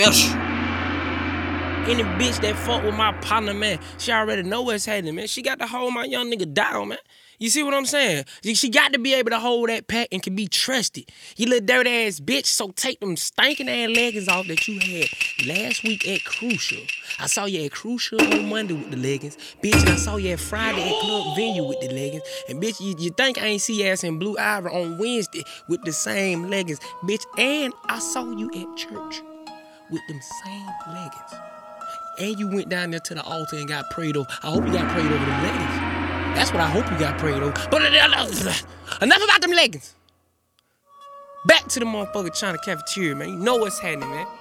Any bitch that fuck with my partner, man, she already know what's happening, man. She got to hold my young nigga down, man. You see what I'm saying? She got to be able to hold that pack and can be trusted. You little dirty ass bitch, so take them stinking ass leggings off that you had last week at Crucial. I saw you at Crucial on Monday with the leggings. Bitch, and I saw you at Friday at Club Venue with the leggings. And bitch, you think I ain't see ass in Blue Ivory on Wednesday with the same leggings. Bitch, and I saw you at church with them same leggings. And you went down there to the altar and got prayed over. I hope you got prayed over them leggings. That's what I hope you got prayed over. But enough about them leggings. Back to the motherfucker China cafeteria, man. You know what's happening, man.